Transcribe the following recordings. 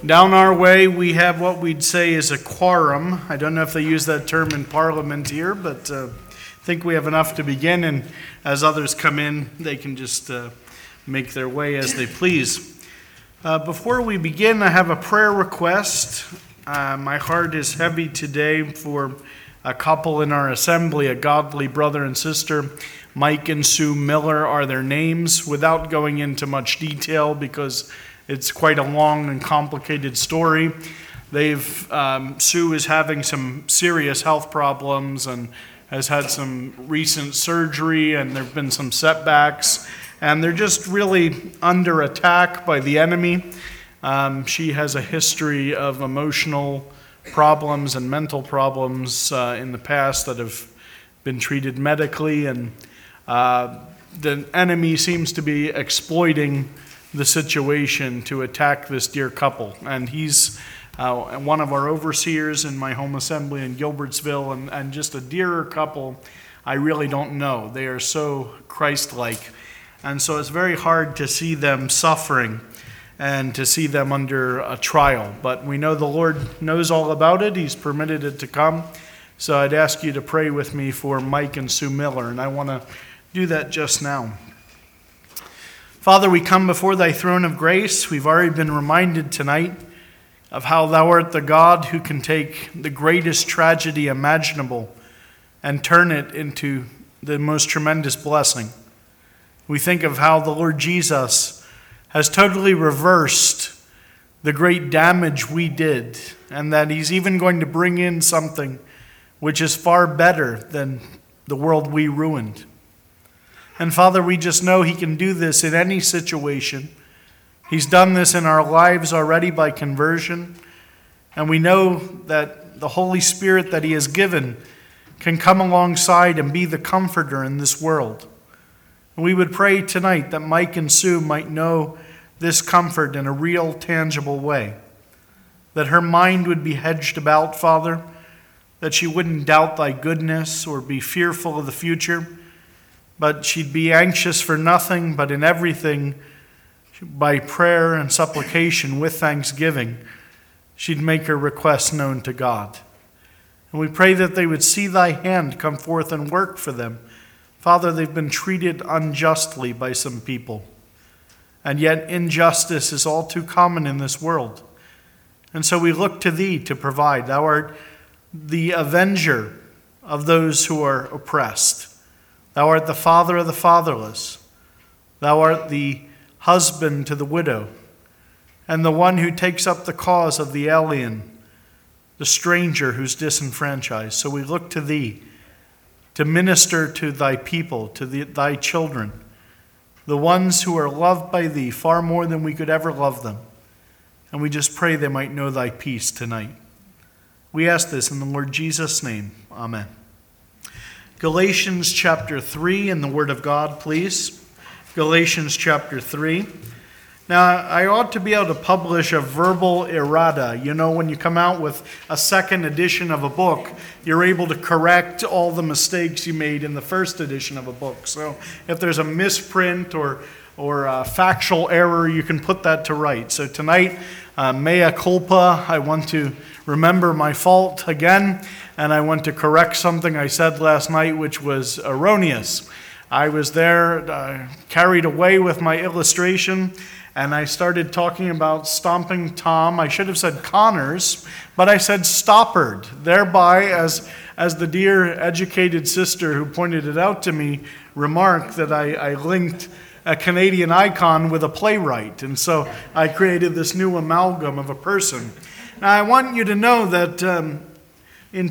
Down our way, we have what we'd say is a quorum. I don't know if they use that term in Parliament here, but I think we have enough to begin, and as others come in, they can just make their way as they please. Before we begin, I have a prayer request. My heart is heavy today for a couple in our assembly, a godly brother and sister. Mike and Sue Miller are their names, without going into much detail because it's quite a long and complicated story. Sue is having some serious health problems and has had some recent surgery, and there have been some setbacks, and they're just really under attack by the enemy. She has a history of emotional problems and mental problems in the past that have been treated medically, and the enemy seems to be exploiting the situation to attack this dear couple. And he's one of our overseers in my home assembly in Gilbertsville, and just a dearer couple I really don't know. They are so Christ-like. And so it's very hard to see them suffering and to see them under a trial. But we know the Lord knows all about it. He's permitted it to come. So I'd ask you to pray with me for Mike and Sue Miller, and I want to do that just now. Father, we come before thy throne of grace. We've already been reminded tonight of how thou art the God who can take the greatest tragedy imaginable and turn it into the most tremendous blessing. We think of how the Lord Jesus has totally reversed the great damage we did, and that he's even going to bring in something which is far better than the world we ruined. And Father, we just know he can do this in any situation. He's done this in our lives already by conversion. And we know that the Holy Spirit that he has given can come alongside and be the comforter in this world. And we would pray tonight that Mike and Sue might know this comfort in a real, tangible way. That her mind would be hedged about, Father. That she wouldn't doubt thy goodness or be fearful of the future. But she'd be anxious for nothing, but in everything, by prayer and supplication with thanksgiving, she'd make her requests known to God. And we pray that they would see thy hand come forth and work for them. Father, they've been treated unjustly by some people, and yet injustice is all too common in this world. And so we look to thee to provide. Thou art the avenger of those who are oppressed. Thou art the father of the fatherless. Thou art the husband to the widow, and the one who takes up the cause of the alien, the stranger who's disenfranchised. So we look to thee to minister to thy people, to thy children, the ones who are loved by thee far more than we could ever love them. And we just pray they might know thy peace tonight. We ask this in the Lord Jesus' name. Amen. Galatians chapter 3 in the Word of God, please. Galatians chapter 3. Now, I ought to be able to publish a verbal errata. You know, when you come out with a second edition of a book, you're able to correct all the mistakes you made in the first edition of a book. So if there's a misprint or a factual error, you can put that to right. So tonight, mea culpa, I want to remember my fault again, and I want to correct something I said last night which was erroneous. I was there carried away with my illustration, and I started talking about stomping Tom. I should have said Connors, but I said Stoppard. Thereby, as the dear educated sister who pointed it out to me remarked, that I linked a Canadian icon with a playwright, and so I created this new amalgam of a person. Now, I want you to know that in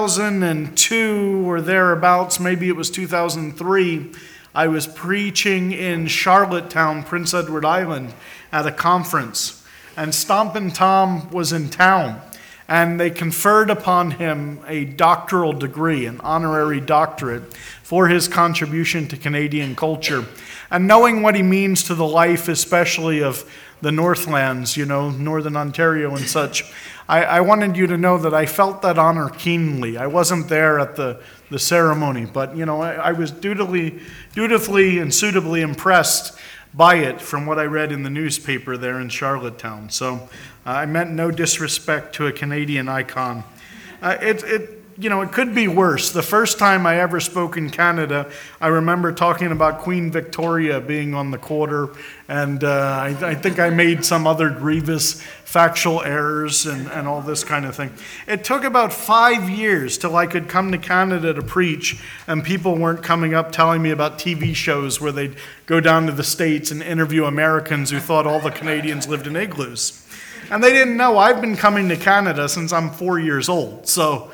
2002 or thereabouts, maybe it was 2003, I was preaching in Charlottetown, Prince Edward Island, at a conference. And Stompin' Tom was in town. And they conferred upon him a doctoral degree, an honorary doctorate, for his contribution to Canadian culture. And knowing what he means to the life, especially of the Northlands, you know, Northern Ontario and such, I wanted you to know that I felt that honor keenly. I wasn't there at the ceremony, but, you know, I was dutifully and suitably impressed by it from what I read in the newspaper there in Charlottetown. So I meant no disrespect to a Canadian icon. It could be worse. The first time I ever spoke in Canada, I remember talking about Queen Victoria being on the quarter, and I think I made some other grievous factual errors and all this kind of thing. It took about 5 years till I could come to Canada to preach, and people weren't coming up telling me about TV shows where they'd go down to the States and interview Americans who thought all the Canadians lived in igloos. And they didn't know I've been coming to Canada since I'm 4 years old. So,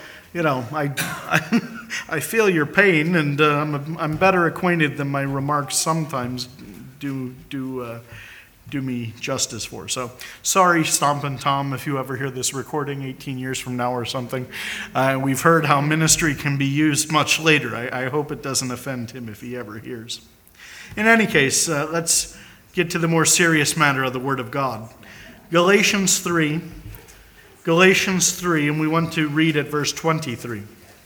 I feel your pain, and I'm better acquainted than my remarks sometimes do me justice for. So, sorry, Stompin' Tom, if you ever hear this recording 18 years from now or something. We've heard how ministry can be used much later. I hope it doesn't offend him if he ever hears. In any case, let's get to the more serious matter of the Word of God. Galatians 3, and we want to read at verse 23.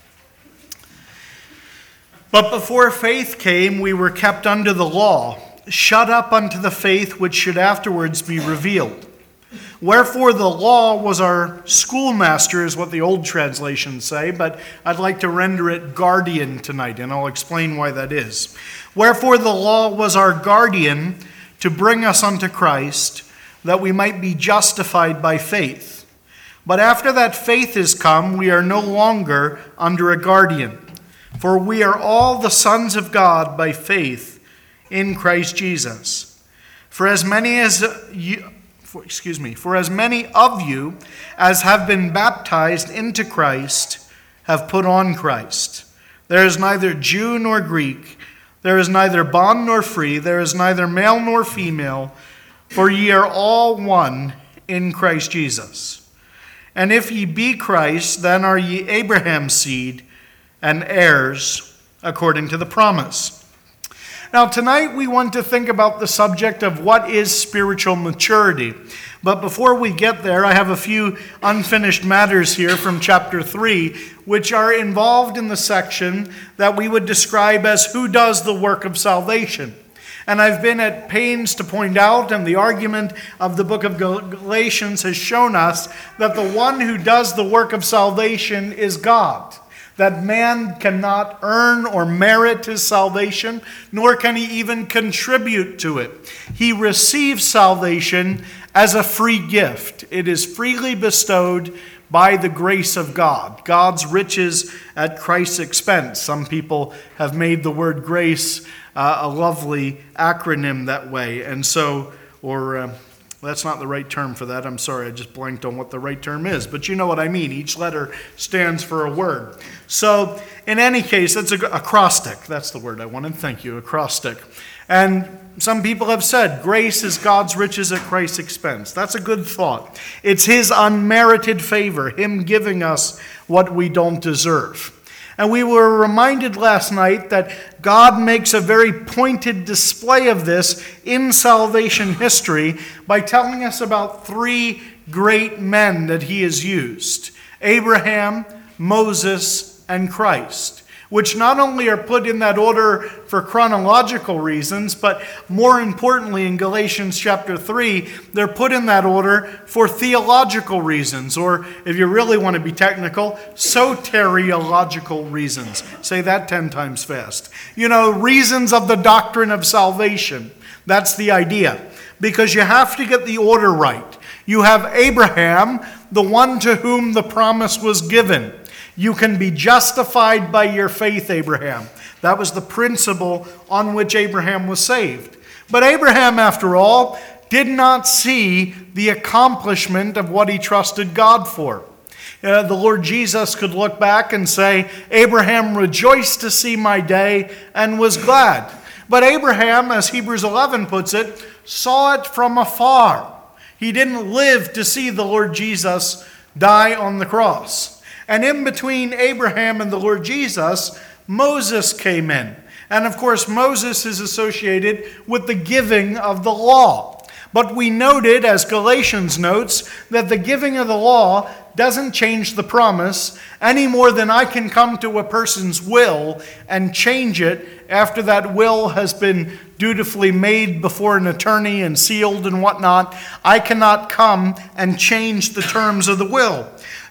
But before faith came, we were kept under the law, shut up unto the faith which should afterwards be revealed. Wherefore the law was our schoolmaster, is what the old translations say, but I'd like to render it guardian tonight, and I'll explain why that is. Wherefore the law was our guardian to bring us unto Christ, that we might be justified by faith. But after that faith is come, we are no longer under a guardian. For we are all the sons of God by faith in Christ Jesus. For as many of you as have been baptized into Christ have put on Christ. There is neither Jew nor Greek, there is neither bond nor free, there is neither male nor female, for ye are all one in Christ Jesus. And if ye be Christ, then are ye Abraham's seed and heirs according to the promise. Now tonight we want to think about the subject of what is spiritual maturity. But before we get there, I have a few unfinished matters here from chapter 3, which are involved in the section that we would describe as who does the work of salvation. And I've been at pains to point out, and the argument of the book of Galatians has shown us, that the one who does the work of salvation is God. That man cannot earn or merit his salvation, nor can he even contribute to it. He receives salvation as a free gift. It is freely bestowed by the grace of God. God's riches at Christ's expense. Some people have made the word grace a lovely acronym that way. And so, that's not the right term for that. I'm sorry, I just blanked on what the right term is. But you know what I mean. Each letter stands for a word. So, in any case, that's acrostic. That's the word I wanted. Thank you, acrostic. And some people have said grace is God's riches at Christ's expense. That's a good thought. It's his unmerited favor, him giving us what we don't deserve. And we were reminded last night that God makes a very pointed display of this in salvation history by telling us about three great men that he has used: Abraham, Moses, and Christ, which not only are put in that order for chronological reasons, but more importantly in Galatians chapter 3, they're put in that order for theological reasons, or if you really want to be technical, soteriological reasons. Say that 10 times fast. Reasons of the doctrine of salvation. That's the idea. Because you have to get the order right. You have Abraham, the one to whom the promise was given. You can be justified by your faith, Abraham. That was the principle on which Abraham was saved. But Abraham, after all, did not see the accomplishment of what he trusted God for. The Lord Jesus could look back and say, Abraham rejoiced to see my day and was glad. But Abraham, as Hebrews 11 puts it, saw it from afar. He didn't live to see the Lord Jesus die on the cross. And in between Abraham and the Lord Jesus, Moses came in. And of course, Moses is associated with the giving of the law. But we noted, as Galatians notes, that the giving of the law doesn't change the promise any more than I can come to a person's will and change it after that will has been dutifully made before an attorney and sealed and whatnot. I cannot come and change the terms of the will.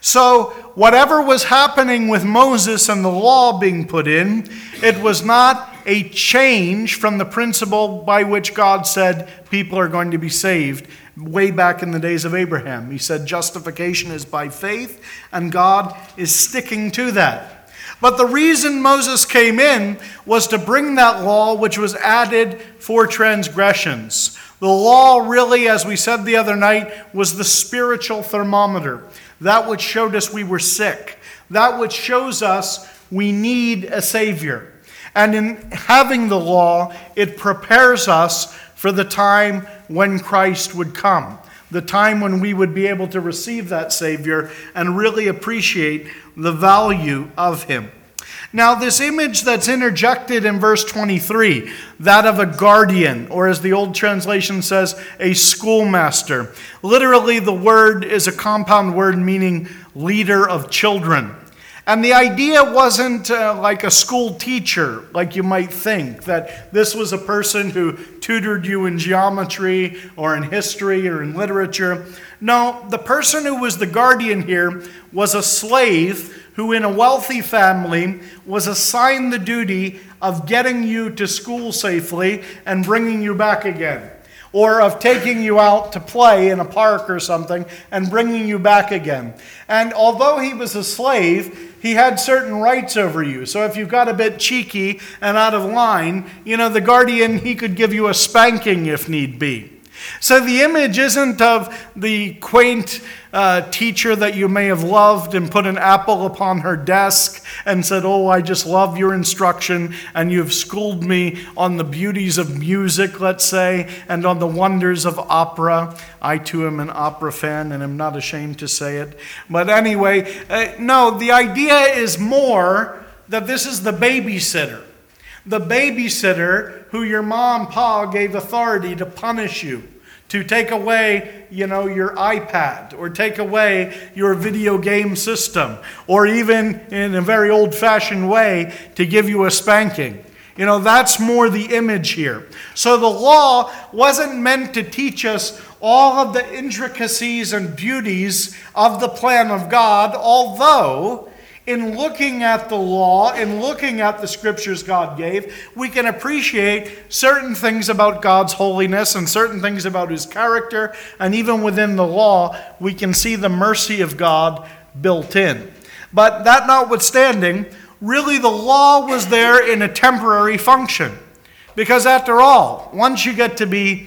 So whatever was happening with Moses and the law being put in, it was not a change from the principle by which God said people are going to be saved way back in the days of Abraham. He said justification is by faith, and God is sticking to that. But the reason Moses came in was to bring that law which was added for transgressions. The law really, as we said the other night, was the spiritual thermometer. That which showed us we were sick. That which shows us we need a Savior. And in having the law, it prepares us for the time when Christ would come. The time when we would be able to receive that Savior and really appreciate the value of Him. Now, this image that's interjected in verse 23, that of a guardian, or as the old translation says, a schoolmaster. Literally, the word is a compound word meaning leader of children. And the idea wasn't like a school teacher, like you might think, that this was a person who tutored you in geometry or in history or in literature. No, the person who was the guardian here was a slave who in a wealthy family was assigned the duty of getting you to school safely and bringing you back again. Or of taking you out to play in a park or something and bringing you back again. And although he was a slave, he had certain rights over you. So if you got a bit cheeky and out of line, the guardian, he could give you a spanking if need be. So the image isn't of the quaint teacher that you may have loved and put an apple upon her desk and said, "Oh, I just love your instruction, and you've schooled me on the beauties of music," let's say, and on the wonders of opera. I too am an opera fan, and I'm not ashamed to say it. But anyway, no, the idea is more that this is the babysitter. The babysitter who your mom, pa gave authority to punish you, to take away, your iPad, or take away your video game system, or even in a very old-fashioned way, to give you a spanking. That's more the image here. So the law wasn't meant to teach us all of the intricacies and beauties of the plan of God, although in looking at the law, in looking at the scriptures God gave, we can appreciate certain things about God's holiness and certain things about His character, and even within the law, we can see the mercy of God built in. But that notwithstanding, really the law was there in a temporary function. Because after all, once you get to be,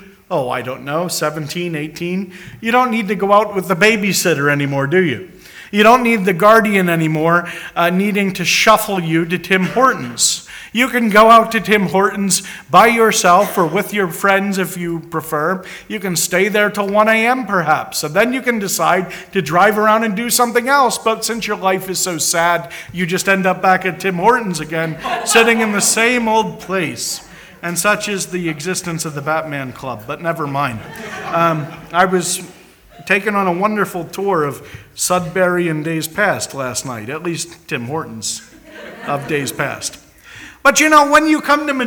17, 18, you don't need to go out with the babysitter anymore, do you? You don't need the guardian anymore needing to shuffle you to Tim Hortons. You can go out to Tim Hortons by yourself or with your friends if you prefer. You can stay there till 1 a.m. perhaps. And then you can decide to drive around and do something else. But since your life is so sad, you just end up back at Tim Hortons again, sitting in the same old place. And such is the existence of the Batman Club. But never mind. I was taken on a wonderful tour of Sudbury in days past last night, at least Tim Hortons of days past. But when you come to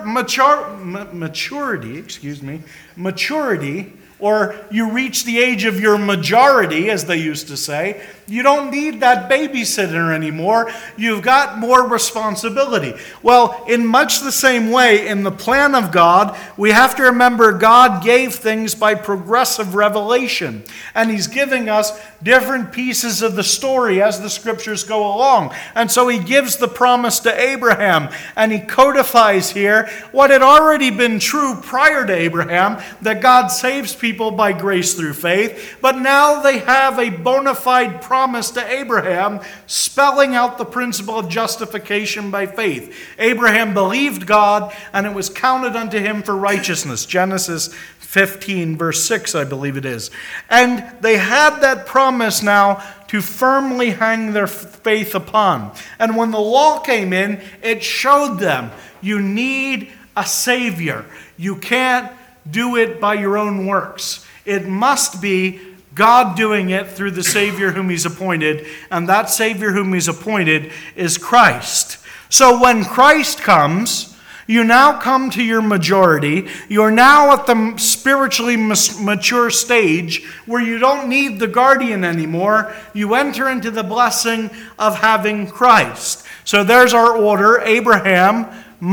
maturity, or you reach the age of your majority, as they used to say, you don't need that babysitter anymore. You've got more responsibility. Well, in much the same way, in the plan of God, we have to remember God gave things by progressive revelation. And He's giving us different pieces of the story as the scriptures go along. And so He gives the promise to Abraham, and He codifies here what had already been true prior to Abraham, that God saves people by grace through faith. But now they have a bona fide promise to Abraham, spelling out the principle of justification by faith. Abraham believed God, and it was counted unto him for righteousness. Genesis 15, verse 6, I believe it is. And they had that promise now to firmly hang their faith upon. And when the law came in, it showed them, you need a Savior. You can't do it by your own works. It must be God doing it through the Savior whom he's appointed, and that Savior whom he's appointed is Christ. So when Christ comes, you now come to your majority. You're now at the spiritually mature stage where you don't need the guardian anymore. You enter into the blessing of having Christ. So there's our order: Abraham,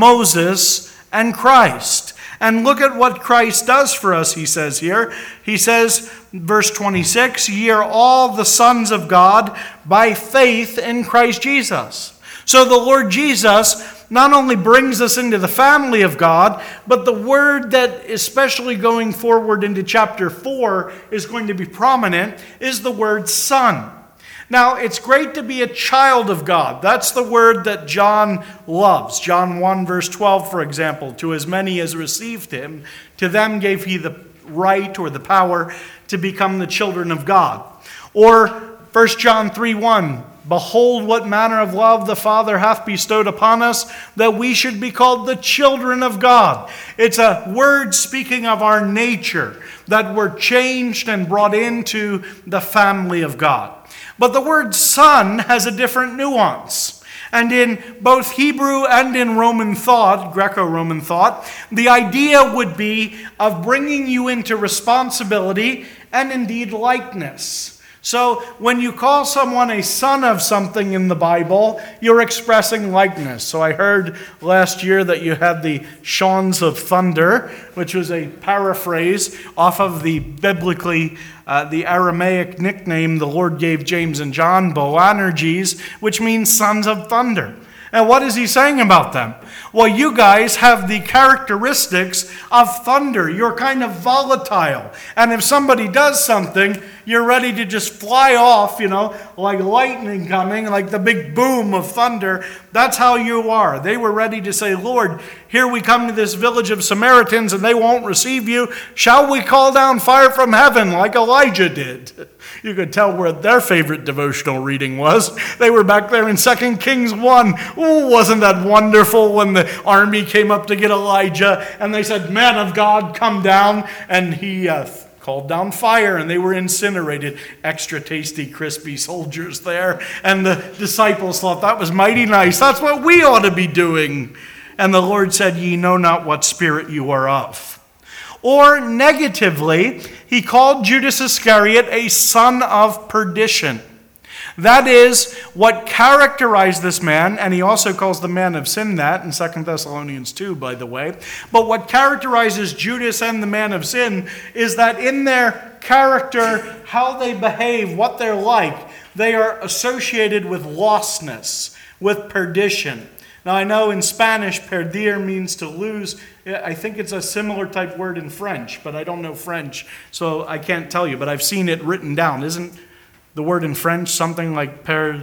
Moses, and Christ. And look at what Christ does for us, he says here. He says, verse 26, "Ye are all the sons of God by faith in Christ Jesus." So the Lord Jesus not only brings us into the family of God, but the word that, especially going forward into chapter 4, is going to be prominent is the word son. Now, it's great to be a child of God. That's the word that John loves. John 1, verse 12, for example, "To as many as received him, to them gave he the right," or the power, "to become the children of God." Or 1 John 3, 1, "Behold, what manner of love the Father hath bestowed upon us, that we should be called the children of God." It's a word speaking of our nature, that we're changed and brought into the family of God. But the word son has a different nuance. And in both Hebrew and in Roman thought, Greco-Roman thought, the idea would be of bringing you into responsibility and indeed likeness. So when you call someone a son of something in the Bible, you're expressing likeness. So I heard last year that you had the Sons of Thunder, which was a paraphrase off of the biblically, the Aramaic nickname the Lord gave James and John, Boanerges, which means sons of thunder. And what is he saying about them? Well, you guys have the characteristics of thunder. You're kind of volatile. And if somebody does something, you're ready to just fly off, like lightning coming, like the big boom of thunder. That's how you are. They were ready to say, "Lord, here we come to this village of Samaritans and they won't receive you. Shall we call down fire from heaven like Elijah did?" You could tell where their favorite devotional reading was. They were back there in 2 Kings 1. Ooh, wasn't that wonderful when the army came up to get Elijah and they said, "Man of God, come down." And he called down fire and they were incinerated. Extra tasty, crispy soldiers there. And the disciples thought that was mighty nice. That's what we ought to be doing. And the Lord said, "Ye know not what spirit you are of." Or negatively, he called Judas Iscariot a son of perdition. That is what characterized this man, and he also calls the man of sin that in 2 Thessalonians 2, by the way. But what characterizes Judas and the man of sin is that in their character, how they behave, what they're like, they are associated with lostness, with perdition. Now, I know in Spanish, perder means to lose. I think it's a similar type word in French, but I don't know French, so I can't tell you. But I've seen it written down. Isn't the word in French something like per?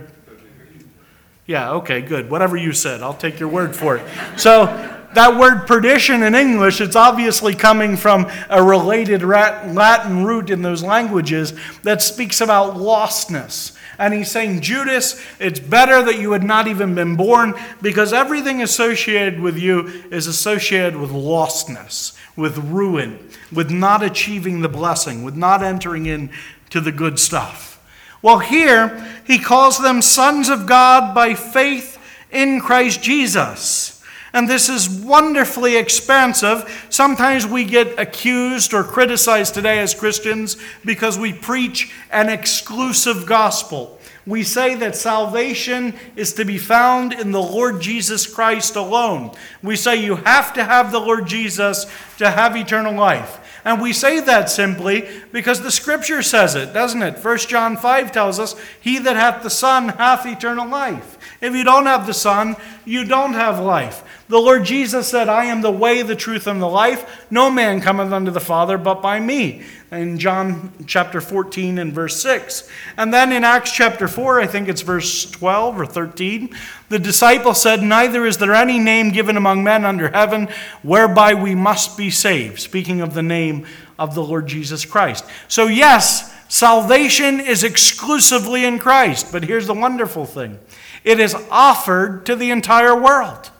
Yeah, okay, good. Whatever you said, I'll take your word for it. So that word perdition in English, it's obviously coming from a related Latin root in those languages that speaks about lostness. And he's saying, Judas, it's better that you had not even been born, because everything associated with you is associated with lostness, with ruin, with not achieving the blessing, with not entering into the good stuff. Well, here he calls them sons of God by faith in Christ Jesus. And this is wonderfully expansive. Sometimes we get accused or criticized today as Christians because we preach an exclusive gospel. We say that salvation is to be found in the Lord Jesus Christ alone. We say you have to have the Lord Jesus to have eternal life. And we say that simply because the Scripture says it, doesn't it? 1 John 5 tells us, "He that hath the Son hath eternal life." If you don't have the Son, you don't have life. The Lord Jesus said, "I am the way, the truth, and the life. No man cometh unto the Father but by me." In John chapter 14 and verse 6. And then in Acts chapter 4, I think it's verse 12 or 13, the disciple said, "Neither is there any name given among men under heaven whereby we must be saved." Speaking of the name of the Lord Jesus Christ. So yes, salvation is exclusively in Christ. But here's the wonderful thing. It is offered to the entire world.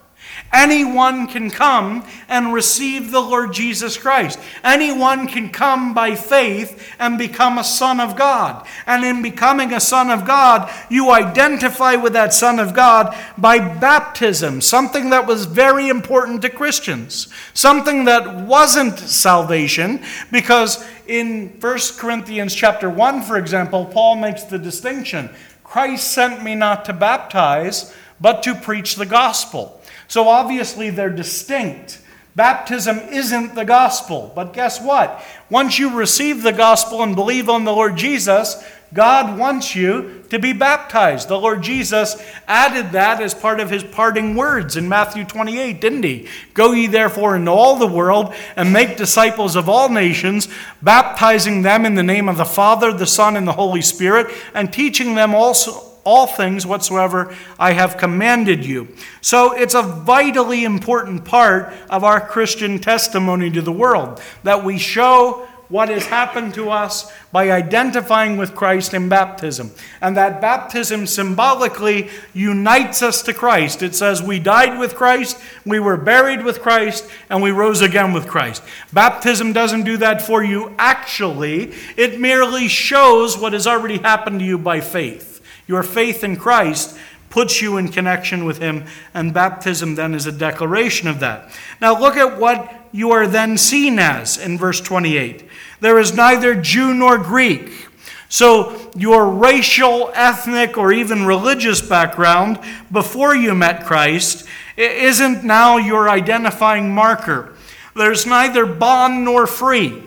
Anyone can come and receive the Lord Jesus Christ. Anyone can come by faith and become a son of God. And in becoming a son of God, you identify with that son of God by baptism, something that was very important to Christians, something that wasn't salvation, because in 1 Corinthians chapter 1, for example, Paul makes the distinction. Christ sent me not to baptize, but to preach the gospel. So obviously they're distinct. Baptism isn't the gospel. But guess what? Once you receive the gospel and believe on the Lord Jesus, God wants you to be baptized. The Lord Jesus added that as part of his parting words in Matthew 28, didn't he? Go ye therefore into all the world and make disciples of all nations, baptizing them in the name of the Father, the Son, and the Holy Spirit, and teaching them also all things whatsoever I have commanded you. So it's a vitally important part of our Christian testimony to the world, that we show what has happened to us by identifying with Christ in baptism. And that baptism symbolically unites us to Christ. It says we died with Christ, we were buried with Christ, and we rose again with Christ. Baptism doesn't do that for you actually. It merely shows what has already happened to you by faith. Your faith in Christ puts you in connection with him, and baptism then is a declaration of that. Now look at what you are then seen as in verse 28. There is neither Jew nor Greek. So your racial, ethnic, or even religious background before you met Christ isn't now your identifying marker. There's neither bond nor free.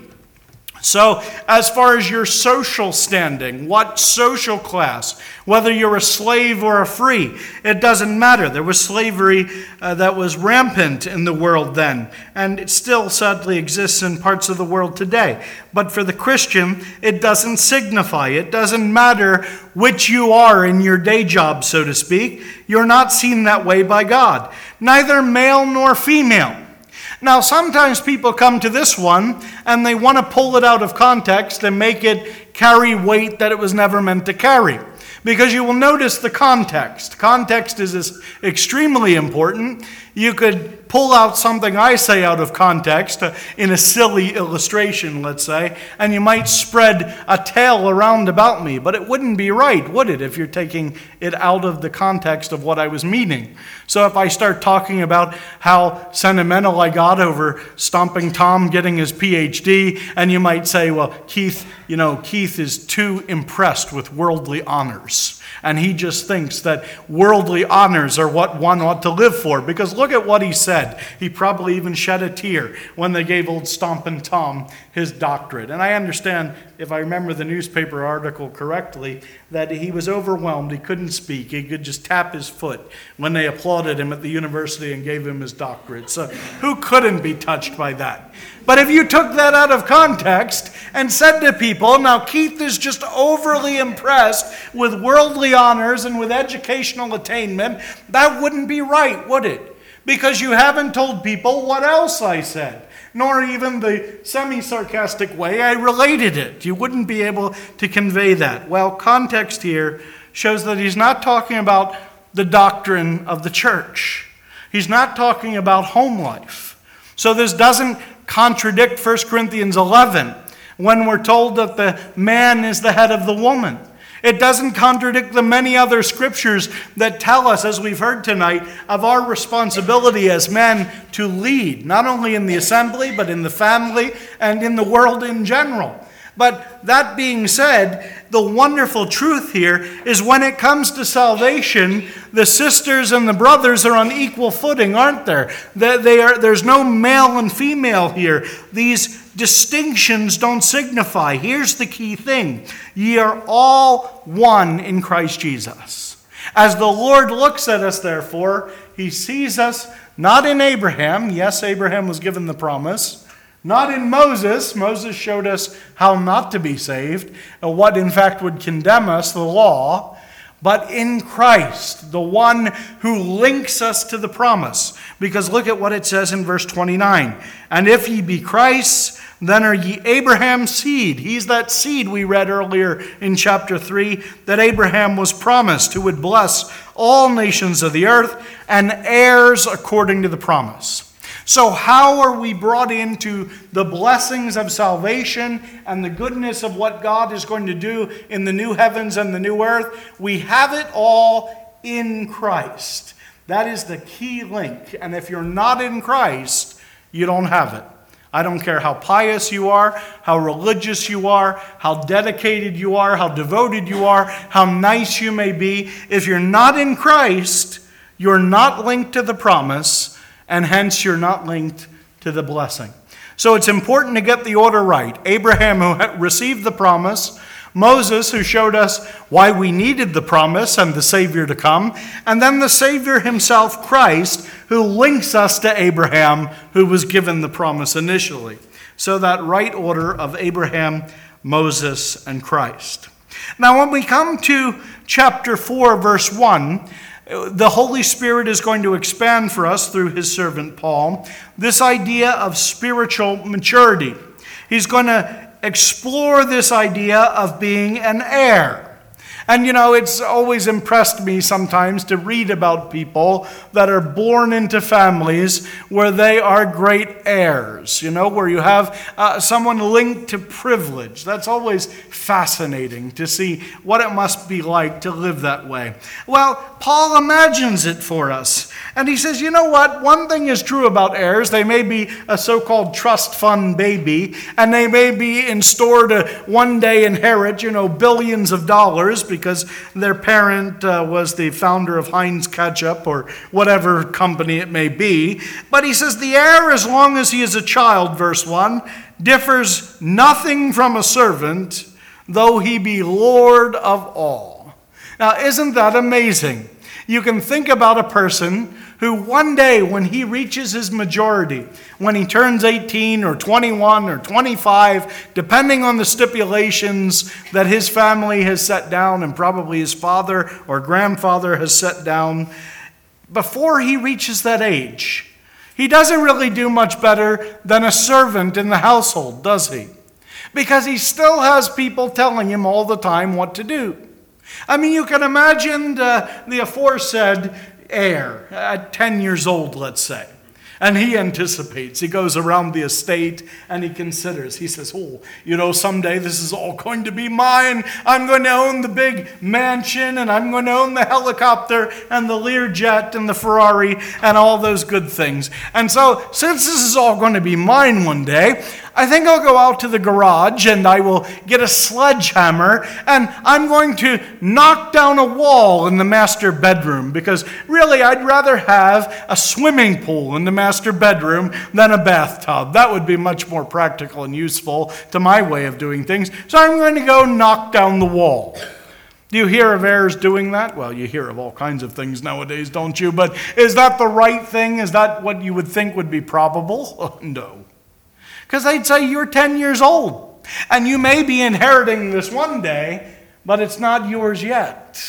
So as far as your social standing, what social class, whether you're a slave or a free, it doesn't matter. There was slavery that was rampant in the world then, and it still sadly exists in parts of the world today. But for the Christian, it doesn't signify. It doesn't matter which you are in your day job, so to speak. You're not seen that way by God. Neither male nor female. Now, sometimes people come to this one and they want to pull it out of context and make it carry weight that it was never meant to carry. Because you will notice the context. Context is extremely important. You could pull out something I say out of context in a silly illustration, let's say, and you might spread a tale around about me, but it wouldn't be right, would it, if you're taking it out of the context of what I was meaning? So if I start talking about how sentimental I got over Stomping Tom getting his PhD, and you might say, well, Keith is too impressed with worldly honors. And he just thinks that worldly honors are what one ought to live for. Because look at what he said. He probably even shed a tear when they gave old Stompin' Tom his doctorate. And I understand, if I remember the newspaper article correctly, that he was overwhelmed. He couldn't speak. He could just tap his foot when they applauded him at the university and gave him his doctorate. So who couldn't be touched by that? But if you took that out of context and said to people, now Keith is just overly impressed with worldly honors and with educational attainment, that wouldn't be right, would it? Because you haven't told people what else I said, nor even the semi-sarcastic way I related it. You wouldn't be able to convey that. Well, context here shows that he's not talking about the doctrine of the church. He's not talking about home life. So this doesn't contradict 1 Corinthians 11 when we're told that the man is the head of the woman. It doesn't contradict the many other scriptures that tell us, as we've heard tonight, of our responsibility as men to lead, not only in the assembly, but in the family and in the world in general. But that being said, the wonderful truth here is when it comes to salvation, the sisters and the brothers are on equal footing, aren't there? There's no male and female here. These distinctions don't signify. Here's the key thing. Ye are all one in Christ Jesus. As the Lord looks at us, therefore, he sees us not in Abraham. Yes, Abraham was given the promise. Not in Moses. Moses showed us how not to be saved, what in fact would condemn us, the law. But in Christ, the one who links us to the promise. Because look at what it says in verse 29. And if ye be Christ's, Then are ye Abraham's seed. He's that seed we read earlier in chapter 3 that Abraham was promised, who would bless all nations of the earth, and heirs according to the promise. So how are we brought into the blessings of salvation and the goodness of what God is going to do in the new heavens and the new earth? We have it all in Christ. That is the key link. And if you're not in Christ, you don't have it. I don't care how pious you are, how religious you are, how dedicated you are, how devoted you are, how nice you may be. If you're not in Christ, you're not linked to the promise, and hence you're not linked to the blessing. So it's important to get the order right. Abraham, who had received the promise, Moses, who showed us why we needed the promise and the Savior to come, and then the Savior himself, Christ, who links us to Abraham, who was given the promise initially. So that right order of Abraham, Moses, and Christ. Now when we come to chapter 4, verse 1, the Holy Spirit is going to expand for us through his servant Paul this idea of spiritual maturity. He's going to explore this idea of being an heir. And it's always impressed me sometimes to read about people that are born into families where they are great heirs, where you have someone linked to privilege. That's always fascinating to see what it must be like to live that way. Well, Paul imagines it for us. And he says, you know what? One thing is true about heirs. They may be a so-called trust fund baby, and they may be in store to one day inherit, billions of dollars because their parent was the founder of Heinz Ketchup or whatever company it may be. But he says the heir, as long as he is a child, verse 1, differs nothing from a servant, though he be Lord of all. Now, isn't that amazing? You can think about a person who one day when he reaches his majority, when he turns 18 or 21 or 25, depending on the stipulations that his family has set down and probably his father or grandfather has set down, before he reaches that age, he doesn't really do much better than a servant in the household, does he? Because he still has people telling him all the time what to do. I mean, you can imagine the aforesaid heir at 10 years old, let's say. And he anticipates. He goes around the estate and he considers. He says, someday this is all going to be mine. I'm going to own the big mansion and I'm going to own the helicopter and the Learjet and the Ferrari and all those good things. And so, since this is all going to be mine one day, I think I'll go out to the garage and I will get a sledgehammer and I'm going to knock down a wall in the master bedroom because really I'd rather have a swimming pool in the master bedroom than a bathtub. That would be much more practical and useful to my way of doing things. So I'm going to go knock down the wall. Do you hear of heirs doing that? Well, you hear of all kinds of things nowadays, don't you? But is that the right thing? Is that what you would think would be probable? Oh, no. Because they'd say you're 10 years old and you may be inheriting this one day, but it's not yours yet.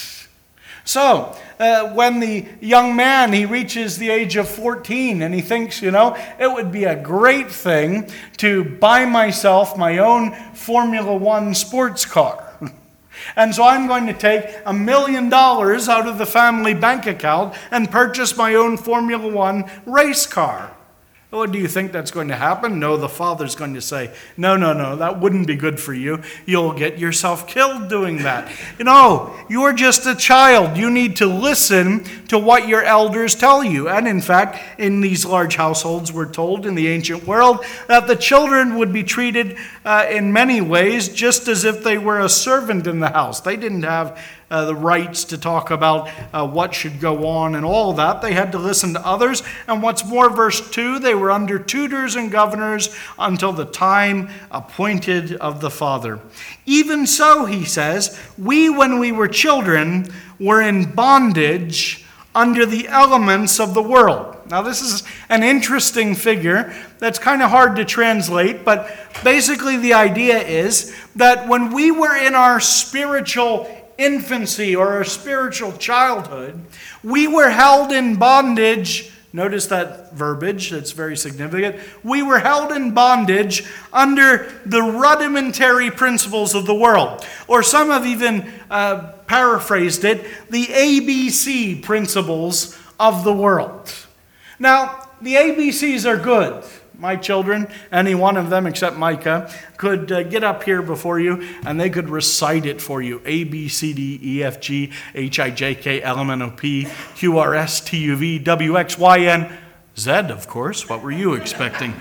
So when the young man, he reaches the age of 14 and he thinks, it would be a great thing to buy myself my own Formula One sports car. And so I'm going to take $1 million out of the family bank account and purchase my own Formula One race car. Oh, do you think that's going to happen? No, the father's going to say, no, that wouldn't be good for you. You'll get yourself killed doing that. You're just a child. You need to listen to what your elders tell you. And in fact, in these large households, we're told in the ancient world that the children would be treated in many ways just as if they were a servant in the house. They didn't have the rights to talk about what should go on and all that. They had to listen to others. And what's more, verse 2, they were under tutors and governors until the time appointed of the Father. Even so, he says, we, when we were children, were in bondage under the elements of the world. Now, this is an interesting figure that's kind of hard to translate, but basically the idea is that when we were in our spiritual infancy or our spiritual childhood, we were held in bondage Notice that verbiage, it's very significant. We were held in bondage under the rudimentary principles of the world. Or some have even paraphrased it, the ABC principles of the world. Now, the ABCs are good. My children, any one of them except Micah, could get up here before you and they could recite it for you. A, B, C, D, E, F, G, H, I, J, K, L, M, N, O, P, Q, R, S, T, U, V, W, X, Y, N, Z, of course. What were you expecting?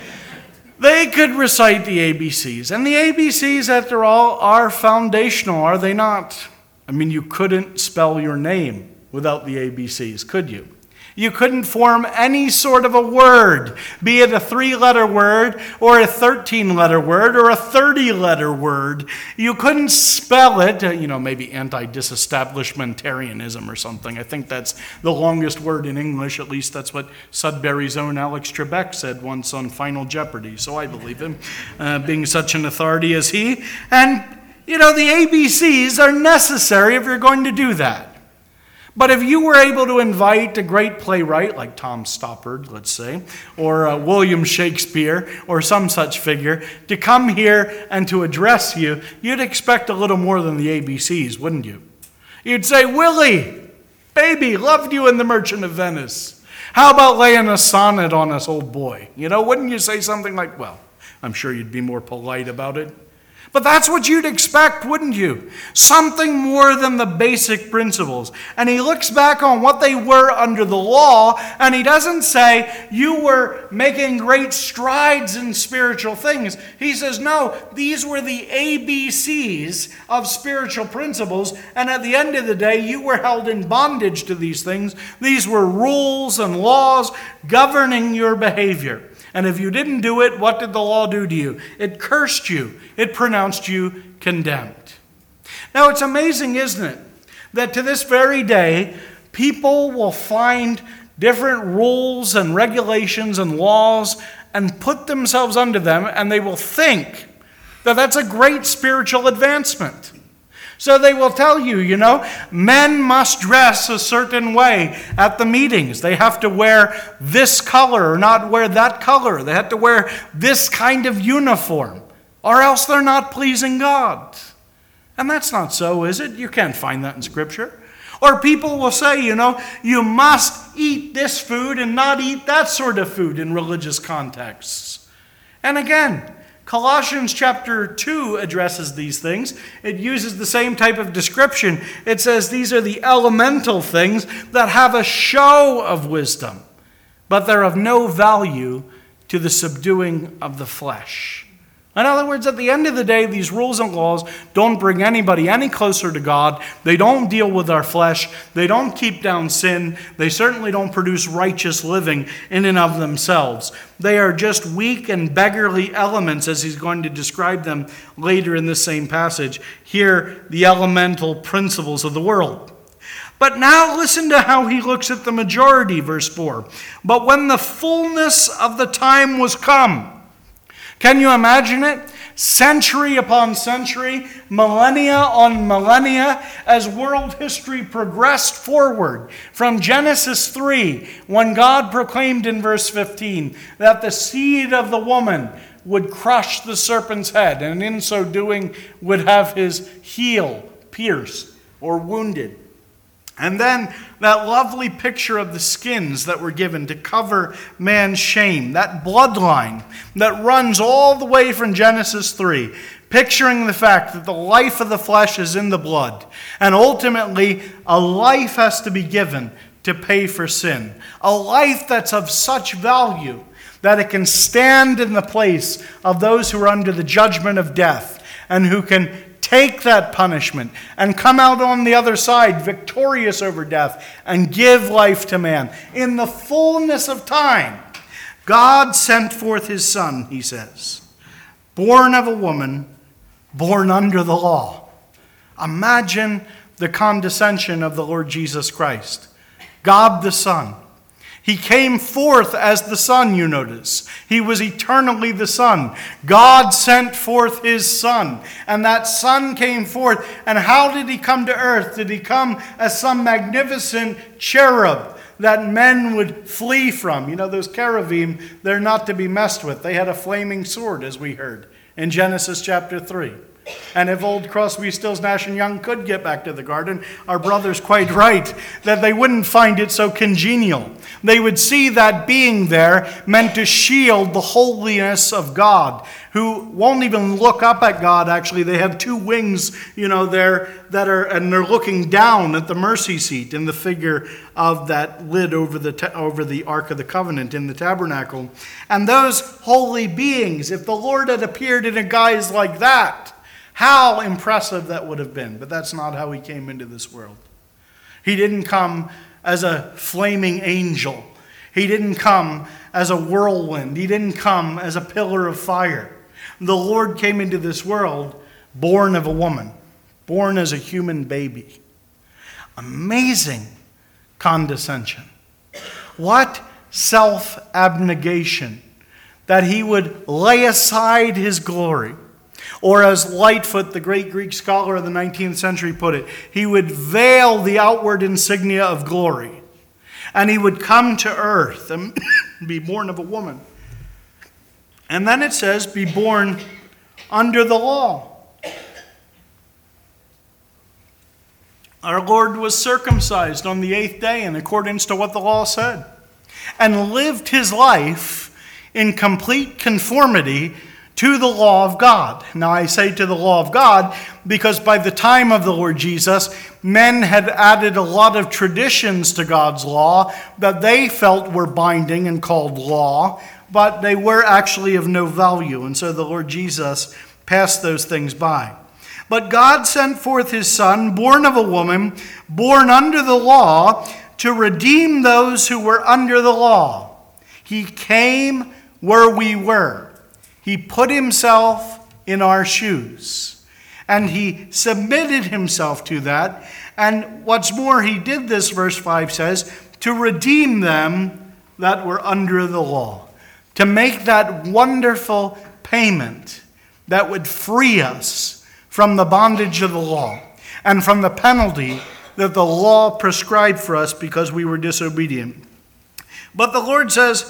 They could recite the ABCs. And the ABCs, after all, are foundational, are they not? I mean, you couldn't spell your name without the ABCs, could you? You couldn't form any sort of a word, be it a 3-letter word or a 13-letter word or a 30-letter word. You couldn't spell it, maybe anti-disestablishmentarianism or something. I think that's the longest word in English. At least that's what Sudbury's own Alex Trebek said once on Final Jeopardy. So I believe him, being such an authority as he. And, the ABCs are necessary if you're going to do that. But if you were able to invite a great playwright like Tom Stoppard, let's say, or William Shakespeare, or some such figure, to come here and to address you, you'd expect a little more than the ABCs, wouldn't you? You'd say, Willie, baby, loved you in The Merchant of Venice. How about laying a sonnet on us, old boy? Wouldn't you say something like, well, I'm sure you'd be more polite about it. But that's what you'd expect, wouldn't you? Something more than the basic principles. And he looks back on what they were under the law, and he doesn't say, you were making great strides in spiritual things. He says, no, these were the ABCs of spiritual principles, and at the end of the day, you were held in bondage to these things. These were rules and laws governing your behavior. And if you didn't do it, what did the law do to you? It cursed you. It pronounced you condemned. Now, it's amazing, isn't it, that to this very day, people will find different rules and regulations and laws and put themselves under them, and they will think that that's a great spiritual advancement. So they will tell you, men must dress a certain way at the meetings. They have to wear this color or not wear that color. They have to wear this kind of uniform, or else they're not pleasing God. And that's not so, is it? You can't find that in Scripture. Or people will say, you must eat this food and not eat that sort of food in religious contexts. And again, Colossians chapter 2 addresses these things. It uses the same type of description. It says these are the elemental things that have a show of wisdom, but they're of no value to the subduing of the flesh. In other words, at the end of the day, these rules and laws don't bring anybody any closer to God. They don't deal with our flesh. They don't keep down sin. They certainly don't produce righteous living in and of themselves. They are just weak and beggarly elements, as he's going to describe them later in this same passage. Here, the elemental principles of the world. But now listen to how he looks at the majority, verse 4. But when the fullness of the time was come, can you imagine it? Century upon century, millennia on millennia, as world history progressed forward from Genesis 3, when God proclaimed in verse 15 that the seed of the woman would crush the serpent's head, and in so doing would have his heel pierced or wounded. And then that lovely picture of the skins that were given to cover man's shame, that bloodline that runs all the way from Genesis 3, picturing the fact that the life of the flesh is in the blood. And ultimately, a life has to be given to pay for sin. A life that's of such value that it can stand in the place of those who are under the judgment of death and who can take that punishment and come out on the other side victorious over death and give life to man. In the fullness of time, God sent forth his Son, he says, born of a woman, born under the law. Imagine the condescension of the Lord Jesus Christ. God the Son. He came forth as the Son, you notice. He was eternally the Son. God sent forth his Son, and that Son came forth. And how did he come to earth? Did he come as some magnificent cherub that men would flee from. You know, those cherubim, they're not to be messed with. They had a flaming sword, as we heard in Genesis chapter 3. And if old Crosby, Stills, Nash and Young could get back to the garden, our brother's quite right that they wouldn't find it so congenial. They would see that being there meant to shield the holiness of God, who won't even look up at God. Actually, they have two wings, there and they're looking down at the mercy seat in the figure of that lid over the Ark of the Covenant in the tabernacle. And those holy beings, if the Lord had appeared in a guise like that, how impressive that would have been. But that's not how he came into this world. He didn't come as a flaming angel. He didn't come as a whirlwind. He didn't come as a pillar of fire. The Lord came into this world born of a woman, born as a human baby. Amazing condescension. What self-abnegation, that he would lay aside his glory. Or as Lightfoot, the great Greek scholar of the 19th century, put it, he would veil the outward insignia of glory. And he would come to earth and be born of a woman. And then it says, be born under the law. Our Lord was circumcised on the 8th day in accordance to what the law said, and lived his life in complete conformity to the law of God. Now I say to the law of God because by the time of the Lord Jesus, men had added a lot of traditions to God's law that they felt were binding and called law, but they were actually of no value. And so the Lord Jesus passed those things by. But God sent forth his Son, born of a woman, born under the law, to redeem those who were under the law. He came where we were. He put himself in our shoes, and he submitted himself to that. And what's more, he did this, verse 5 says, to redeem them that were under the law, to make that wonderful payment that would free us from the bondage of the law and from the penalty that the law prescribed for us because we were disobedient. But the Lord says,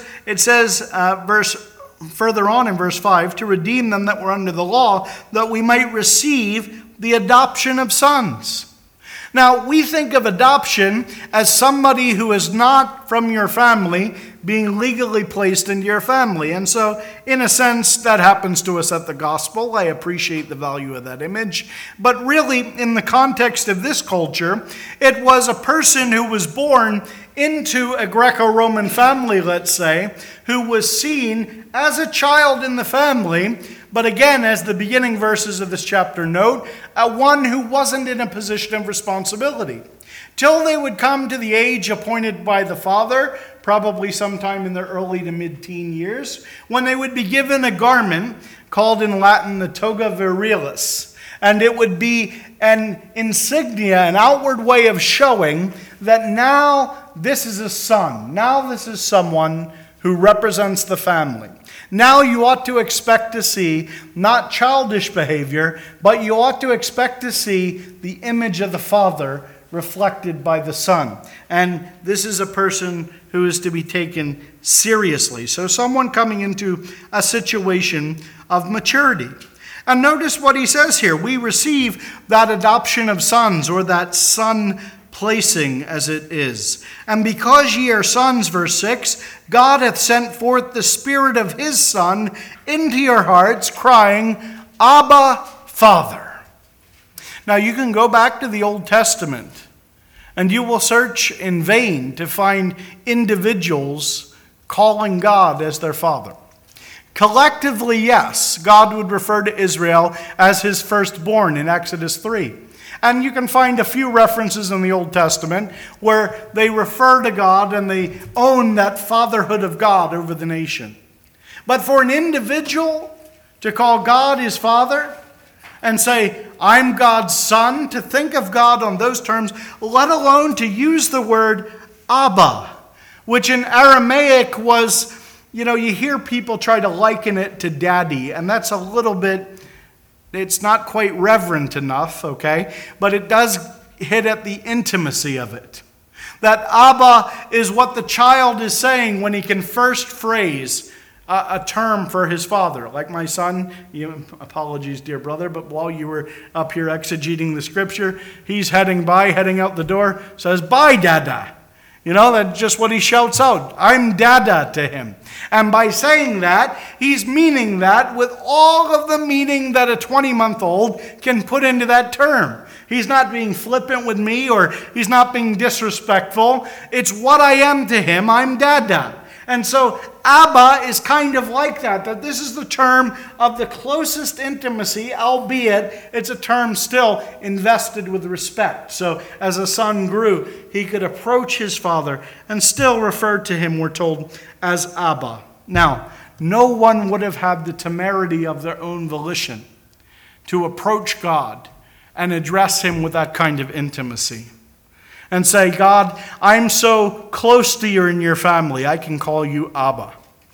further on in verse 5, to redeem them that were under the law, that we might receive the adoption of sons. Now, we think of adoption as somebody who is not from your family being legally placed into your family. And so, in a sense, that happens to us at the gospel. I appreciate the value of that image. But really, in the context of this culture, it was a person who was born into a Greco-Roman family, let's say, who was seen as a child in the family, but again, as the beginning verses of this chapter note, one who wasn't in a position of responsibility. Till they would come to the age appointed by the father, probably sometime in their early to mid-teen years, when they would be given a garment called in Latin the toga virilis. And it would be an insignia, an outward way of showing that now this is a son. Now this is someone who represents the family. Now you ought to expect to see not childish behavior, but you ought to expect to see the image of the Father reflected by the Son. And this is a person who is to be taken seriously. So someone coming into a situation of maturity. And notice what he says here. We receive that adoption of sons, or that son placing as it is. And because ye are sons, verse 6, God hath sent forth the Spirit of his Son into your hearts, crying, Abba, Father. Now you can go back to the Old Testament, and you will search in vain to find individuals calling God as their Father. Collectively, yes, God would refer to Israel as his firstborn in Exodus 3. And you can find a few references in the Old Testament where they refer to God and they own that fatherhood of God over the nation. But for an individual to call God his father and say, I'm God's son, to think of God on those terms, let alone to use the word Abba, which in Aramaic was, you hear people try to liken it to daddy, and that's a little bit, it's not quite reverent enough, okay? But it does hit at the intimacy of it. That Abba is what the child is saying when he can first phrase a term for his father. Like my son, apologies, dear brother, but while you were up here exegeting the scripture, he's heading out the door, says, "Bye, Dada." That's just what he shouts out. I'm Dada to him. And by saying that, he's meaning that with all of the meaning that a 20-month-old can put into that term. He's not being flippant with me, or he's not being disrespectful. It's what I am to him. I'm Dada. And so Abba is kind of like that this is the term of the closest intimacy, albeit it's a term still invested with respect. So as a son grew, he could approach his father and still refer to him, we're told, as Abba. Now, no one would have had the temerity of their own volition to approach God and address him with that kind of intimacy. And say, "God, I'm so close to you in your family, I can call you Abba."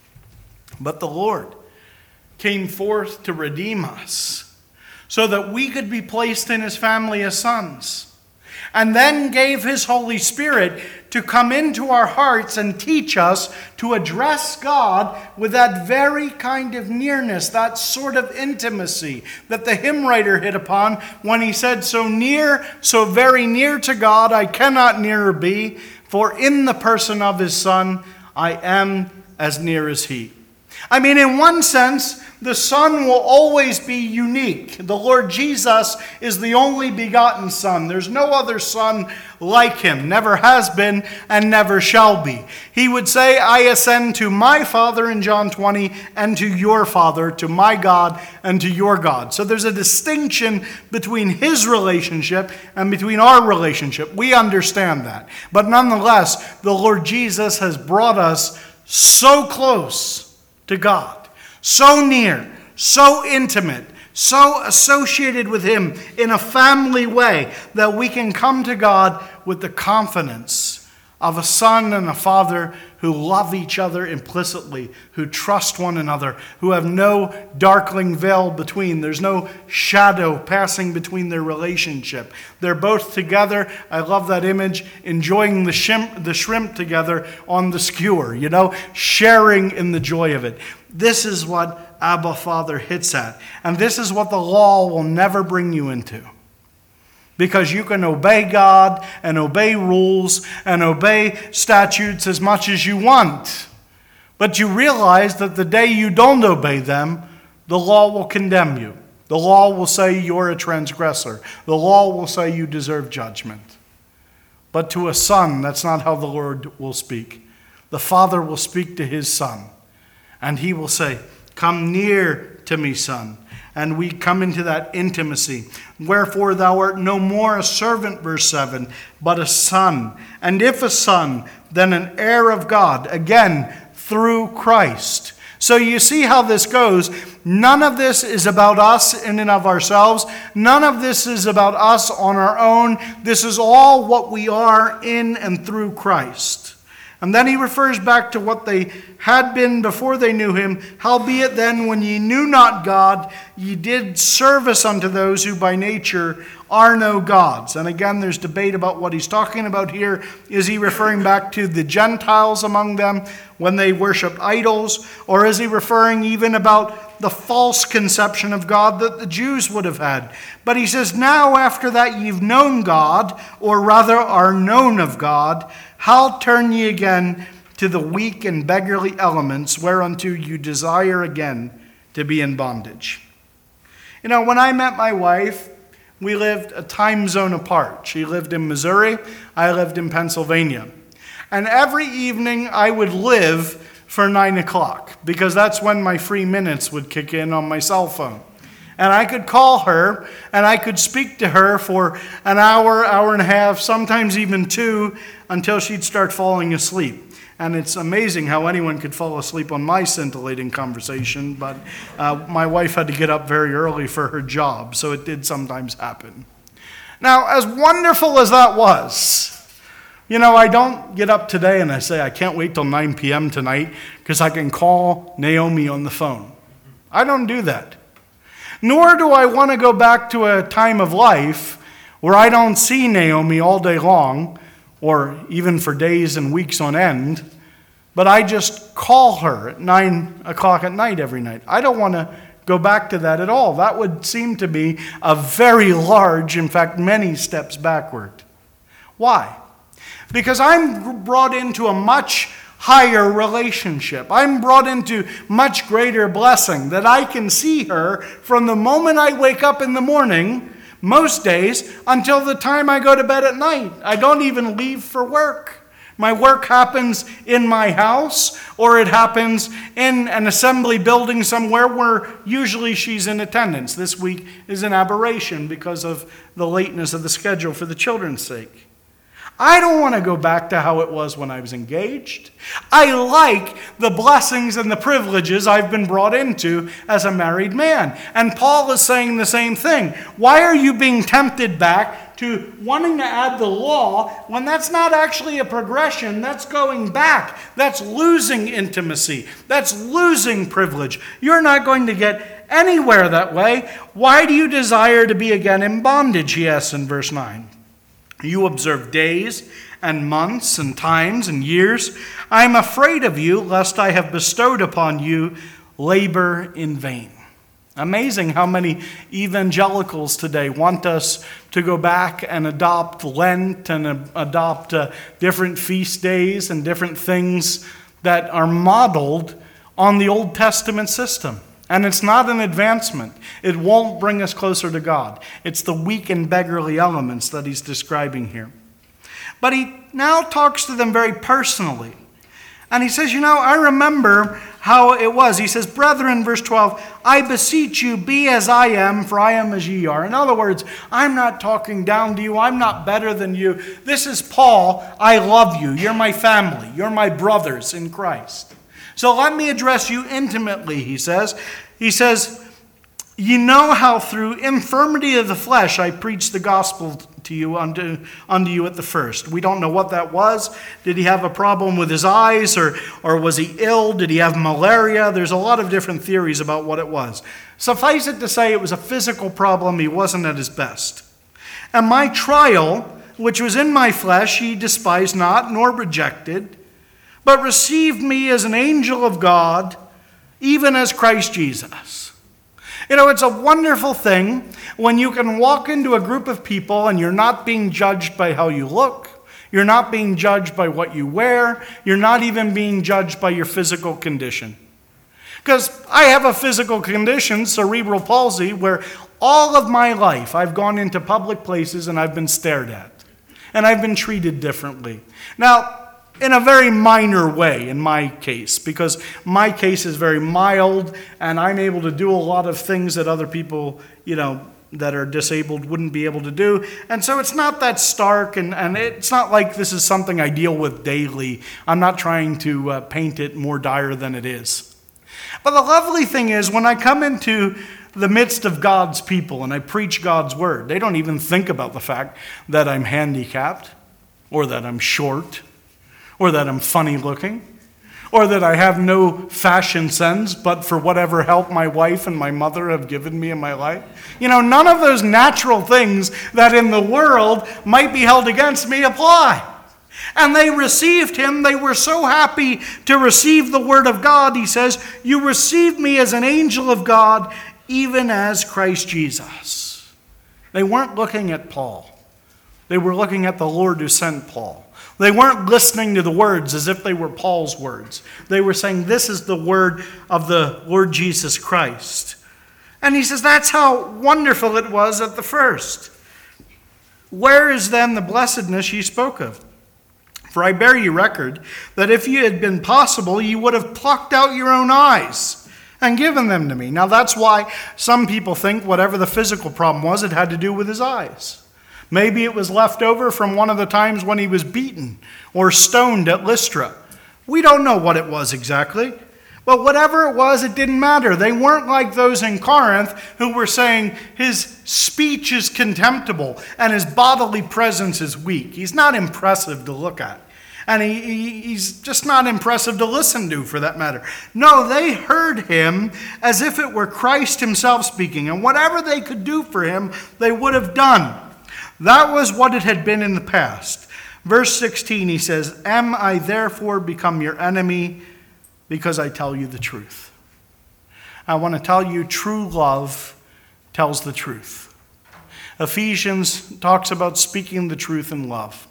But the Lord came forth to redeem us so that we could be placed in his family as sons. And then gave his Holy Spirit to come into our hearts and teach us to address God with that very kind of nearness, that sort of intimacy that the hymn writer hit upon when he said, "So near, so very near to God, I cannot nearer be, for in the person of his Son, I am as near as he." I mean, in one sense, the Son will always be unique. The Lord Jesus is the only begotten Son. There's no other Son like him, never has been and never shall be. He would say, "I ascend to my Father" in John 20, "and to your Father, to my God and to your God." So there's a distinction between his relationship and between our relationship. We understand that. But nonetheless, the Lord Jesus has brought us so close to God, so near, so intimate, so associated with him in a family way that we can come to God with the confidence of a son and a father who love each other implicitly, who trust one another, who have no darkling veil between. There's no shadow passing between their relationship. They're both together. I love that image, enjoying the shrimp together on the skewer, sharing in the joy of it. This is what Abba Father hits at. And this is what the law will never bring you into. Because you can obey God and obey rules and obey statutes as much as you want. But you realize that the day you don't obey them, the law will condemn you. The law will say you're a transgressor. The law will say you deserve judgment. But to a son, that's not how the Lord will speak. The Father will speak to his Son. And he will say, "Come near to me, son." And we come into that intimacy. "Wherefore thou art no more a servant," verse 7, "but a son. And if a son, then an heir of God," again, through Christ. So you see how this goes. None of this is about us in and of ourselves. None of this is about us on our own. This is all what we are in and through Christ. And then he refers back to what they had been before they knew him. "Howbeit then, when ye knew not God, ye did service unto those who by nature are no gods." And again, there's debate about what he's talking about here. Is he referring back to the Gentiles among them when they worship idols? Or is he referring even about the false conception of God that the Jews would have had? But he says, "Now after that you've known God, or rather are known of God, how turn ye again to the weak and beggarly elements whereunto you desire again to be in bondage?" When I met my wife, we lived a time zone apart. She lived in Missouri, I lived in Pennsylvania. And every evening I would live for 9 o'clock, because that's when my free minutes would kick in on my cell phone. And I could call her, and I could speak to her for an hour, hour and a half, sometimes even 2, until she'd start falling asleep. And it's amazing how anyone could fall asleep on my scintillating conversation, but my wife had to get up very early for her job, so it did sometimes happen. Now, as wonderful as that was, I don't get up today and I say, I can't wait till 9 p.m. tonight because I can call Naomi on the phone. I don't do that. Nor do I want to go back to a time of life where I don't see Naomi all day long, or even for days and weeks on end, but I just call her at 9 o'clock at night every night. I don't want to go back to that at all. That would seem to be a very large, in fact, many steps backward. Why? Because I'm brought into a much higher relationship. I'm brought into much greater blessing, that I can see her from the moment I wake up in the morning, most days, until the time I go to bed at night. I don't even leave for work. My work happens in my house, or it happens in an assembly building somewhere where usually she's in attendance. This week is an aberration because of the lateness of the schedule for the children's sake. I don't want to go back to how it was when I was engaged. I like the blessings and the privileges I've been brought into as a married man. And Paul is saying the same thing. Why are you being tempted back to wanting to add the law when that's not actually a progression? That's going back. That's losing intimacy. That's losing privilege. You're not going to get anywhere that way. Why do you desire to be again in bondage, he asks in verse 9. You observe days and months and times and years. I am afraid of you, lest I have bestowed upon you labor in vain. Amazing how many evangelicals today want us to go back and adopt Lent and adopt different feast days and different things that are modeled on the Old Testament system. And it's not an advancement. It won't bring us closer to God. It's the weak and beggarly elements that he's describing here. But he now talks to them very personally. And he says, I remember how it was. He says, brethren, verse 12, I beseech you, be as I am, for I am as ye are. In other words, I'm not talking down to you. I'm not better than you. This is Paul. I love you. You're my family. You're my brothers in Christ. So let me address you intimately, he says. He says, you know how through infirmity of the flesh I preached the gospel to you unto you at the first. We don't know what that was. Did he have a problem with his eyes, or was he ill? Did he have malaria? There's a lot of different theories about what it was. Suffice it to say, it was a physical problem. He wasn't at his best. And my trial, which was in my flesh, he despised not, nor rejected, but received me as an angel of God, even as Christ Jesus. It's a wonderful thing when you can walk into a group of people and you're not being judged by how you look. You're not being judged by what you wear. You're not even being judged by your physical condition. Because I have a physical condition, cerebral palsy, where all of my life I've gone into public places and I've been stared at. And I've been treated differently. Now, in a very minor way in my case, because my case is very mild and I'm able to do a lot of things that other people, that are disabled wouldn't be able to do. And so it's not that stark, and it's not like this is something I deal with daily. I'm not trying to paint it more dire than it is. But the lovely thing is, when I come into the midst of God's people and I preach God's word, they don't even think about the fact that I'm handicapped, or that I'm short, or that I'm funny looking, or that I have no fashion sense, but for whatever help my wife and my mother have given me in my life. None of those natural things that in the world might be held against me apply. And they received him. They were so happy to receive the word of God. He says, you received me as an angel of God, even as Christ Jesus. They weren't looking at Paul. They were looking at the Lord who sent Paul. They weren't listening to the words as if they were Paul's words. They were saying, this is the word of the Lord Jesus Christ. And he says, that's how wonderful it was at the first. Where is then the blessedness ye spoke of? For I bear you record that if you had been possible, you would have plucked out your own eyes and given them to me. Now that's why some people think whatever the physical problem was, it had to do with his eyes. Maybe it was left over from one of the times when he was beaten or stoned at Lystra. We don't know what it was exactly. But whatever it was, it didn't matter. They weren't like those in Corinth who were saying his speech is contemptible and his bodily presence is weak. He's not impressive to look at. And he's just not impressive to listen to, for that matter. No, they heard him as if it were Christ himself speaking. And whatever they could do for him, they would have done. That was what it had been in the past. Verse 16, he says, am I therefore become your enemy because I tell you the truth? I want to tell you, true love tells the truth. Ephesians talks about speaking the truth in love.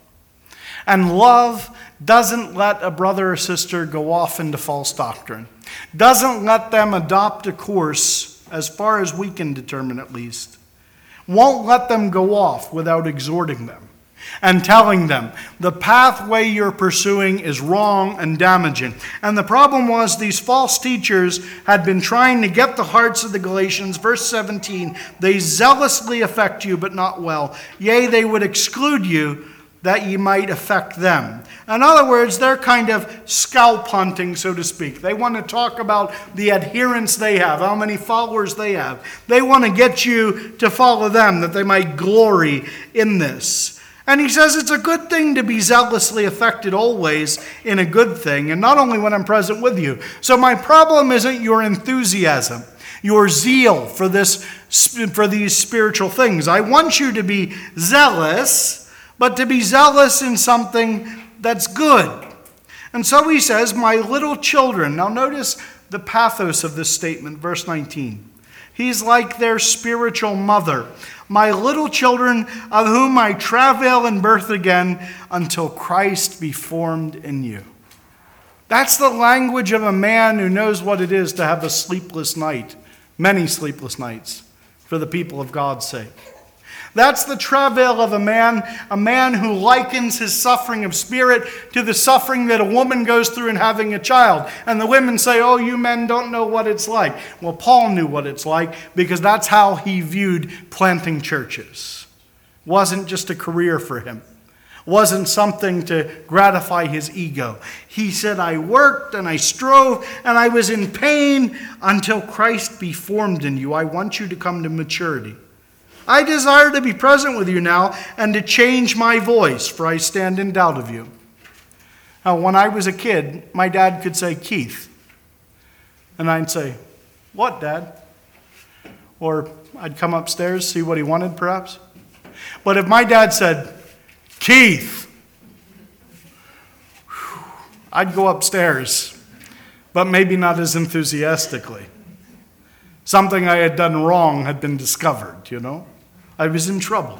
And love doesn't let a brother or sister go off into false doctrine. Doesn't let them adopt a course, as far as we can determine at least. Won't let them go off without exhorting them and telling them the pathway you're pursuing is wrong and damaging. And the problem was these false teachers had been trying to get the hearts of the Galatians. Verse 17, they zealously affect you, but not well. Yea, they would exclude you, that ye might affect them. In other words, they're kind of scalp hunting, so to speak. They want to talk about the adherents they have, how many followers they have. They want to get you to follow them, that they might glory in this. And he says it's a good thing to be zealously affected always in a good thing, and not only when I'm present with you. So my problem isn't your enthusiasm, your zeal for these spiritual things. I want you to be zealous, but to be zealous in something that's good. And so he says, my little children. Now notice the pathos of this statement, verse 19. He's like their spiritual mother. My little children, of whom I travail in birth again, until Christ be formed in you. That's the language of a man who knows what it is to have a sleepless night, many sleepless nights, for the people of God's sake. That's the travail of a man who likens his suffering of spirit to the suffering that a woman goes through in having a child. And the women say, oh, you men don't know what it's like. Well, Paul knew what it's like because that's how he viewed planting churches. It wasn't just a career for him. It wasn't something to gratify his ego. He said, I worked and I strove and I was in pain until Christ be formed in you. I want you to come to maturity. I desire to be present with you now and to change my voice, for I stand in doubt of you. Now, when I was a kid, my dad could say, Keith. And I'd say, what, Dad? Or I'd come upstairs, see what he wanted, perhaps. But if my dad said, Keith, I'd go upstairs, but maybe not as enthusiastically. Something I had done wrong had been discovered, I was in trouble.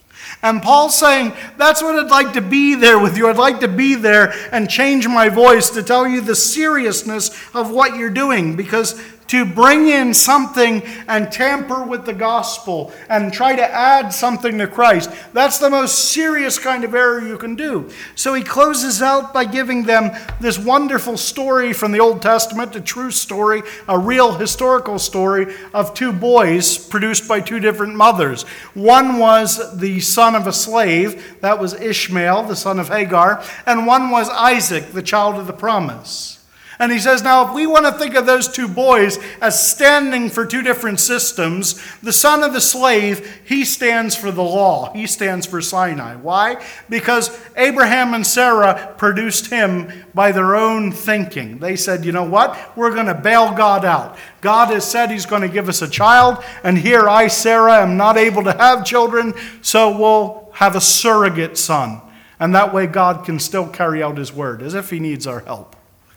And Paul's saying, that's what I'd like to be there with you. I'd like to be there and change my voice to tell you the seriousness of what you're doing. Because to bring in something and tamper with the gospel and try to add something to Christ, that's the most serious kind of error you can do. So he closes out by giving them this wonderful story from the Old Testament, a true story, a real historical story of two boys produced by two different mothers. One was the son of a slave, that was Ishmael, the son of Hagar, and one was Isaac, the child of the promise. And he says, now, if we want to think of those two boys as standing for two different systems, the son of the slave, he stands for the law. He stands for Sinai. Why? Because Abraham and Sarah produced him by their own thinking. They said, you know what? We're going to bail God out. God has said he's going to give us a child, and here I, Sarah, am not able to have children, so we'll have a surrogate son. And that way God can still carry out his word, as if he needs our help.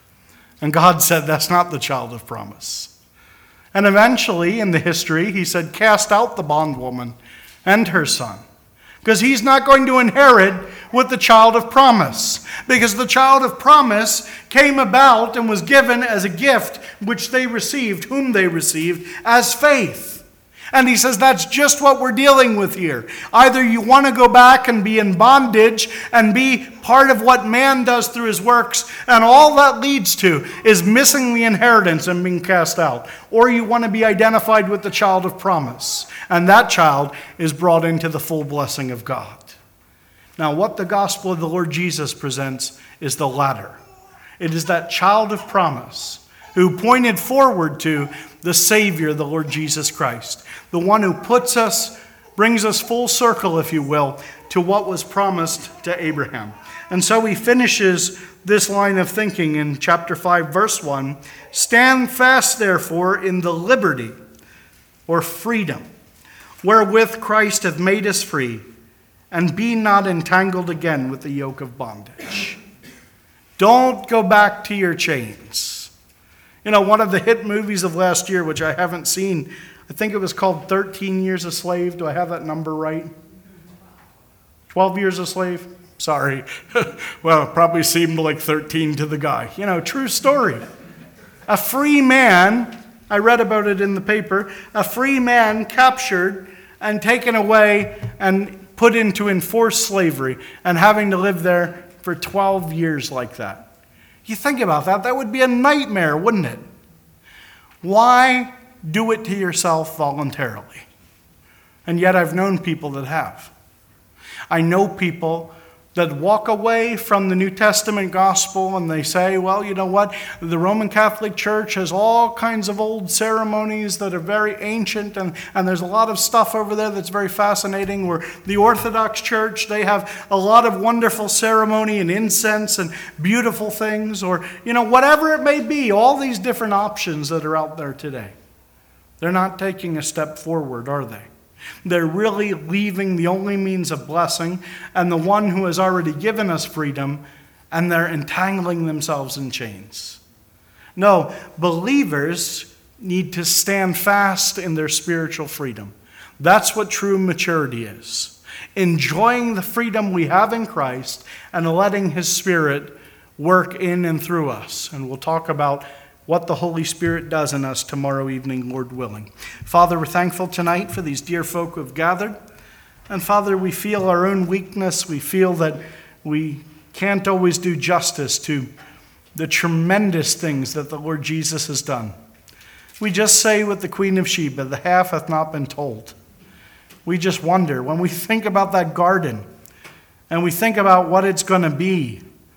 And God said, that's not the child of promise. And eventually, in the history, he said, cast out the bondwoman and her son. Because he's not going to inherit with the child of promise. Because the child of promise came about and was given as a gift, which they received, whom they received, as faith. And he says that's just what we're dealing with here. Either you want to go back and be in bondage and be part of what man does through his works, and all that leads to is missing the inheritance and being cast out. Or you want to be identified with the child of promise, and that child is brought into the full blessing of God. Now, what the gospel of the Lord Jesus presents is the latter. It is that child of promise who pointed forward to the Savior, the Lord Jesus Christ, the one who brings us full circle, if you will, to what was promised to Abraham. And so he finishes this line of thinking in chapter 5, verse 1, stand fast, therefore, in the liberty or freedom wherewith Christ hath made us free, and be not entangled again with the yoke of bondage. Don't go back to your chains. You know, one of the hit movies of last year, which I haven't seen, I think it was called 13 Years a Slave. Do I have that number right? 12 Years a Slave? Sorry. Well, it probably seemed like 13 to the guy. You know, true story. A free man, I read about it in the paper, a free man captured and taken away and put into enforced slavery and having to live there for 12 years like that. You think about that, that would be a nightmare, wouldn't it? Why do it to yourself voluntarily? And yet I've known people that have. I know people that walk away from the New Testament gospel and they say, well, you know what? The Roman Catholic Church has all kinds of old ceremonies that are very ancient, and there's a lot of stuff over there that's very fascinating. Where the Orthodox Church, they have a lot of wonderful ceremony and incense and beautiful things, or, you know, whatever it may be, all these different options that are out there today. They're not taking a step forward, are they? They're really leaving the only means of blessing and the one who has already given us freedom, and they're entangling themselves in chains. No, believers need to stand fast in their spiritual freedom. That's what true maturity is. Enjoying the freedom we have in Christ and letting His Spirit work in and through us. And we'll talk about what the Holy Spirit does in us tomorrow evening, Lord willing. Father, we're thankful tonight for these dear folk who have gathered. And Father, we feel our own weakness. We feel that we can't always do justice to the tremendous things that the Lord Jesus has done. We just say with the Queen of Sheba, the half hath not been told. We just wonder, when we think about that garden and we think about what it's going to be,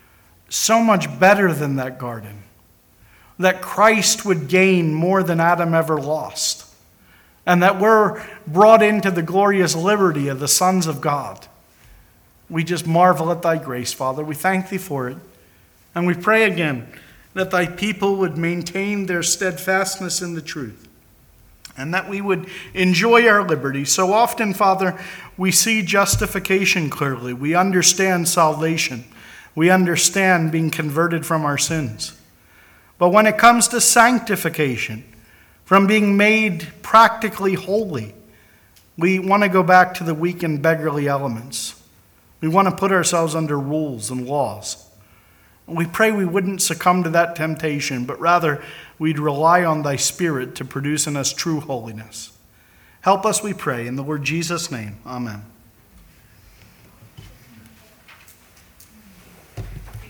so much better than that garden, that Christ would gain more than Adam ever lost, and that we're brought into the glorious liberty of the sons of God. We just marvel at thy grace, Father. We thank thee for it. And we pray again that thy people would maintain their steadfastness in the truth, and that we would enjoy our liberty. So often, Father, we see justification clearly. We understand salvation. We understand being converted from our sins. But when it comes to sanctification, from being made practically holy, we want to go back to the weak and beggarly elements. We want to put ourselves under rules and laws. And we pray we wouldn't succumb to that temptation, but rather we'd rely on thy Spirit to produce in us true holiness. Help us, we pray, in the Lord Jesus' name. Amen.